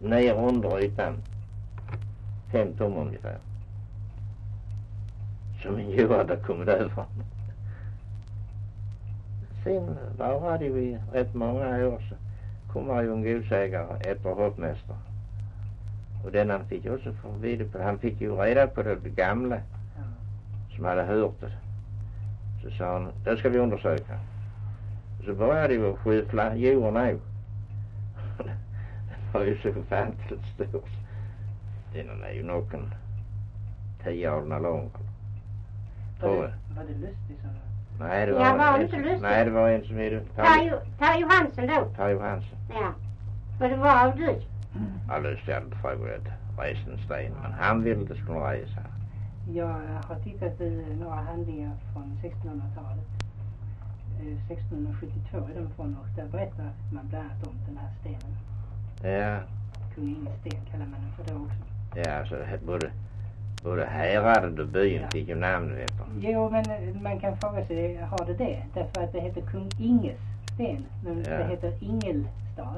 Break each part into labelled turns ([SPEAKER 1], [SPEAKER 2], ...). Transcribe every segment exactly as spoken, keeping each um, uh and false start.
[SPEAKER 1] ner under ytan. Fem tum ungefär. Som en djur hade kommit över. Sen varade vi rätt många år så kommer ju en godsägare efter hoppmästare. Och den han fick ju också förvid på. Han fick ju reda på det gamla som hade hört det. Så sa han, det ska vi undersöka. Så började vi skyffla djuren nu. Den var ju så ofantligt stor. Den är ju nog en tio år lång.
[SPEAKER 2] Var det, var det lustigt så?
[SPEAKER 1] Nej, det var,
[SPEAKER 3] ja, var
[SPEAKER 1] en,
[SPEAKER 3] inte lustigt.
[SPEAKER 1] nej, det var en som heter
[SPEAKER 3] Per Johansson då.
[SPEAKER 1] Per Johansson.
[SPEAKER 3] Ja. Och det var av dig.
[SPEAKER 1] Ja, lustigt hade inte frågat resa en sten, men han ville det skulle resa.
[SPEAKER 2] Jag har tittat i några handlingar från sextonhundratalet. sextonhundrasjuttiotvå är de från, och där berättar man bland annat om den här stenen.
[SPEAKER 1] Ja.
[SPEAKER 2] Kung Inges sten kallar man den för det också.
[SPEAKER 1] Ja, så det, både, både häradet och byn ja. Fick ju namn efter.
[SPEAKER 2] Jo, men man kan fråga sig, har det det? Därför att det heter Kung Inges sten, men ja. Det heter Ingelstad.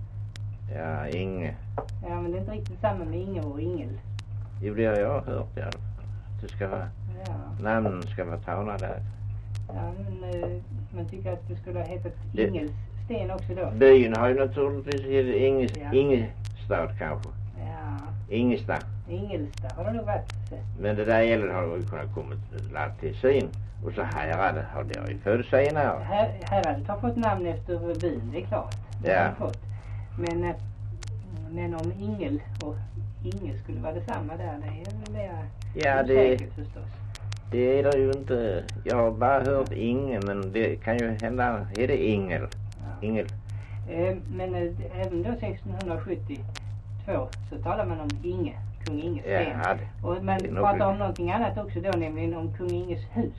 [SPEAKER 1] Ja, Inge.
[SPEAKER 2] Ja, men det är inte riktigt samma med Inge och Ingel.
[SPEAKER 1] Jo, det har jag hört, ja. Det ska vara, ja. Namnen ska vara tagna där.
[SPEAKER 2] Ja, men uh, man tycker att det skulle ha hetat Ingels sten också då.
[SPEAKER 1] Byn har ju naturligtvis hetat Inges, ja. Ingestad kanske.
[SPEAKER 2] Ja.
[SPEAKER 1] Ingestad.
[SPEAKER 2] Ingelstad har det nog varit.
[SPEAKER 1] Men det där gäller har ju kunnat komma till syn. Och så häradet har det ju född senare.
[SPEAKER 2] Här, häradet har fått namn efter byn, det är klart. Det
[SPEAKER 1] ja.
[SPEAKER 2] Har fått. Men, uh, men om Ingel och Inge skulle vara detsamma där, det är väl mer
[SPEAKER 1] ja, det,
[SPEAKER 2] förstås.
[SPEAKER 1] Det är det ju inte. Jag har bara hört Inge, men det kan ju hända. Är det Ingel? Ja. Ingel.
[SPEAKER 2] Eh, men eh, även då sextonhundrasjuttiotvå så talar man om Inge, kung Inges sten.
[SPEAKER 1] Ja,
[SPEAKER 2] och man pratar om någonting annat också då, nämligen om kung Inges hus.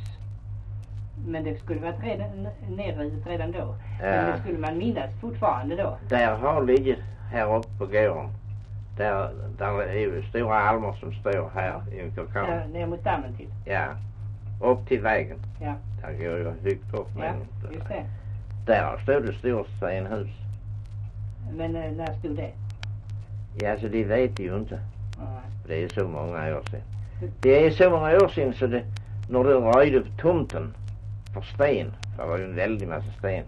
[SPEAKER 2] Men det skulle varit redan, nedrivet redan då. Ja. Men det skulle man minnas fortfarande då.
[SPEAKER 1] Där har ligger här uppe på gården. Där, där är ju stora almer som står här i en kulkan.
[SPEAKER 2] Ja, ner mot dammen till.
[SPEAKER 1] Ja, upp till vägen.
[SPEAKER 2] Ja.
[SPEAKER 1] Där går ju högt upp.
[SPEAKER 2] Ja, just det.
[SPEAKER 1] Där stod det stort stenhus.
[SPEAKER 2] Men äh, när stod det?
[SPEAKER 1] Ja, så det vet ju inte.
[SPEAKER 2] Ja.
[SPEAKER 1] Det är så många år sedan. Det är så många år sedan så det, när du röjde på tomten för sten, för det var ju en väldig massa sten,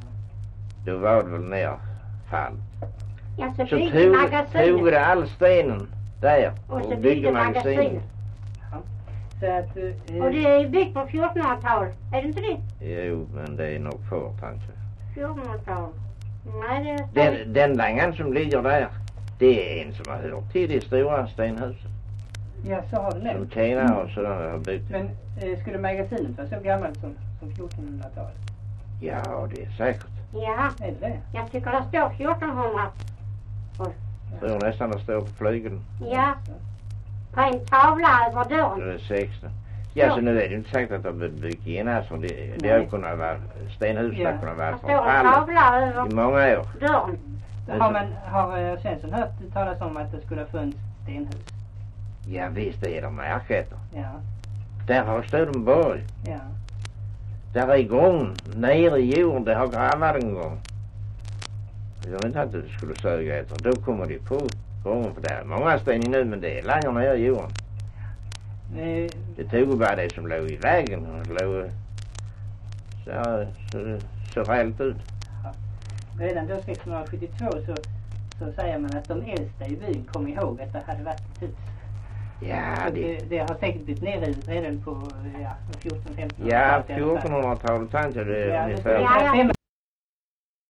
[SPEAKER 1] då var det väl nerfall.
[SPEAKER 3] Ja, så,
[SPEAKER 1] så
[SPEAKER 3] tog,
[SPEAKER 1] tog det all stenen där
[SPEAKER 3] och, och byggde magasinet.
[SPEAKER 2] Ja. Så att, uh,
[SPEAKER 3] och det är byggt på fjortonhundratalet, är det inte det?
[SPEAKER 1] Jo, men det är nog för kanske.
[SPEAKER 3] fjortonhundratalet. Nej, det är
[SPEAKER 1] den, den langan som ligger där, det är en som har hört till det stora stenhuset.
[SPEAKER 2] Ja, så har du det.
[SPEAKER 1] Som tjänar och sådana har byggt.
[SPEAKER 2] Men uh, skulle magasinet vara så gammalt som, som fjortonhundratalet?
[SPEAKER 1] Ja, det är säkert.
[SPEAKER 3] Ja,
[SPEAKER 2] är det det?
[SPEAKER 3] Jag tycker det står fjortonhundra.
[SPEAKER 1] Jag tror nästan det står på flygeln.
[SPEAKER 3] Ja, på en tavla över dörren.
[SPEAKER 1] Det är sexton. Ja, så nu är det inte säkert att de har byggt in här, för det, det har kunnat vara stenhus, ja. Det kunnat vara
[SPEAKER 3] från fallet i
[SPEAKER 1] många år.
[SPEAKER 3] Dörren.
[SPEAKER 2] Har man, har Svensson hört talas om att det skulle ha funnits stenhus?
[SPEAKER 1] Ja, visst är de märketer.
[SPEAKER 2] Ja.
[SPEAKER 1] Där har Stödenborg.
[SPEAKER 2] Ja.
[SPEAKER 1] Där är gång, nere i jorden, det har gravat en gång. Jag vet inte att det skulle söga efter. Då kommer de på gången, för det är många sten nu, men det är längre ner i jorden.
[SPEAKER 2] Nej.
[SPEAKER 1] Det tog bara det som låg i vägen och låg så, så, så rält ut.
[SPEAKER 2] Ja. Redan då sextonhundrasjuttiotvå så, så säger man att de äldsta i byn kom ihåg att det hade varit ett hus.
[SPEAKER 1] Ja, det...
[SPEAKER 2] Det, det har säkert blivit nerrivet redan på ja, fjorton femton.
[SPEAKER 1] Ja, fjortonhundratalet tänkte jag det.
[SPEAKER 3] Ja, det